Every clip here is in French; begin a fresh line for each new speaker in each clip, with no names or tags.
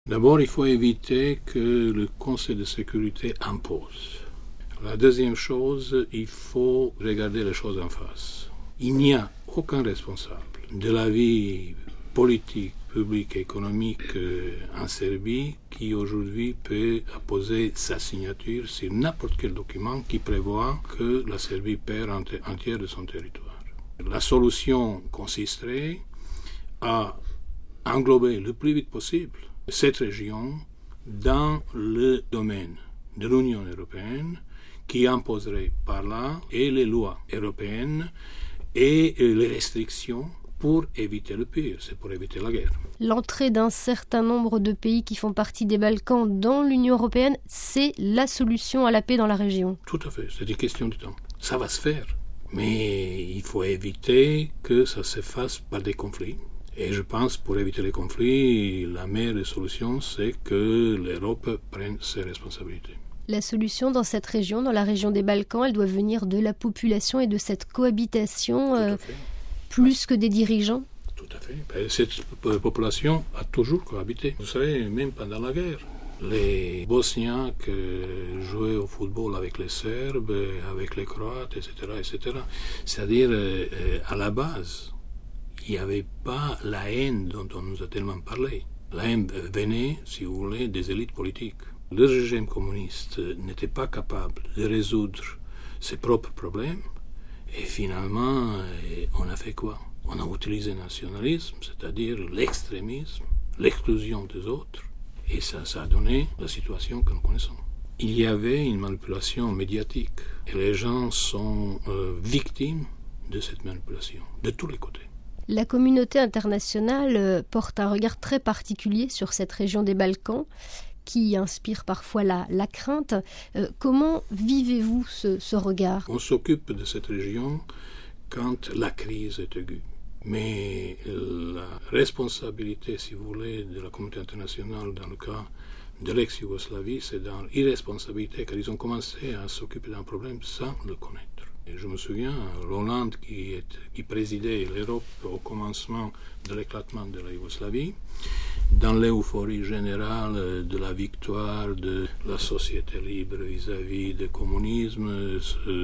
D'abord, il faut éviter que le Conseil de sécurité impose. La deuxième chose, il faut regarder les choses en face. Il n'y a aucun responsable de la vie politique, publique et économique en Serbie qui aujourd'hui peut apposer sa signature sur n'importe quel document qui prévoit que la Serbie perd un tiers de son territoire. La solution consisterait à englober le plus vite possible cette région dans le domaine de l'Union européenne qui imposerait par là et les lois européennes et les restrictions pour éviter le pire, c'est pour éviter la guerre.
L'entrée d'un certain nombre de pays qui font partie des Balkans dans l'Union européenne, c'est la solution à la paix dans la région.
Tout à fait, c'est une question de temps. Ça va se faire, mais il faut éviter que ça se fasse par des conflits. Et je pense pour éviter les conflits, la meilleure solution, c'est que l'Europe prenne ses responsabilités.
La solution dans cette région, dans la région des Balkans, elle doit venir de la population et de cette cohabitation plus que des dirigeants.
Tout à fait. Cette population a toujours cohabité. Vous savez, même pendant la guerre, les Bosniaques jouaient au football avec les Serbes, avec les Croates, etc. C'est-à-dire, à la base, il n'y avait pas la haine dont on nous a tellement parlé. La haine venait, si vous voulez, des élites politiques. Le régime communiste n'était pas capable de résoudre ses propres problèmes et finalement, on a fait quoi? On a utilisé le nationalisme, c'est-à-dire l'extrémisme, l'exclusion des autres, et ça a donné la situation que nous connaissons. Il y avait une manipulation médiatique et les gens sont victimes de cette manipulation, de tous les côtés.
La communauté internationale porte un regard très particulier sur cette région des Balkans qui inspire parfois la crainte. Comment vivez-vous ce regard?
On s'occupe de cette région quand la crise est aiguë. Mais la responsabilité, si vous voulez, de la communauté internationale dans le cas de l'ex-Yougoslavie, c'est dans l'irresponsabilité, car ils ont commencé à s'occuper d'un problème sans le connaître. Et je me souviens, Hollande qui présidait l'Europe au commencement de l'éclatement de la Yougoslavie, dans l'euphorie générale de la victoire de la société libre vis-à-vis du communisme,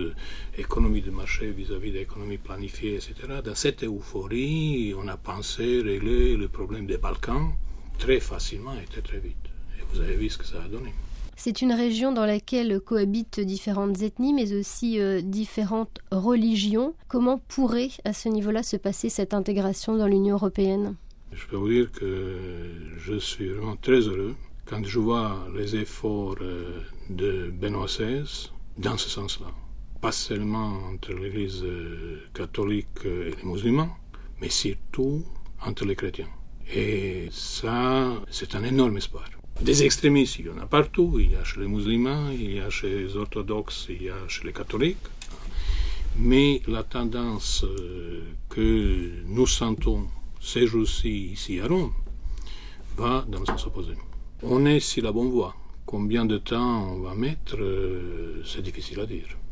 économie de marché vis-à-vis de l'économie planifiée, etc. Dans cette euphorie, on a pensé régler le problème des Balkans très facilement et très vite. Et vous avez vu ce que ça a donné.
C'est une région dans laquelle cohabitent différentes ethnies, mais aussi différentes religions. Comment pourrait, à ce niveau-là, se passer cette intégration dans l'Union européenne?
Je peux vous dire que je suis vraiment très heureux quand je vois les efforts de Benoît XVI dans ce sens-là. Pas seulement entre l'Église catholique et les musulmans, mais surtout entre les chrétiens. Et ça, c'est un énorme espoir. Des extrémistes, il y en a partout. Il y a chez les musulmans, il y a chez les orthodoxes, il y a chez les catholiques. Mais la tendance que nous sentons ces jours-ci ici à Rome va dans le sens opposé. On est sur la bonne voie. Combien de temps on va mettre, c'est difficile à dire.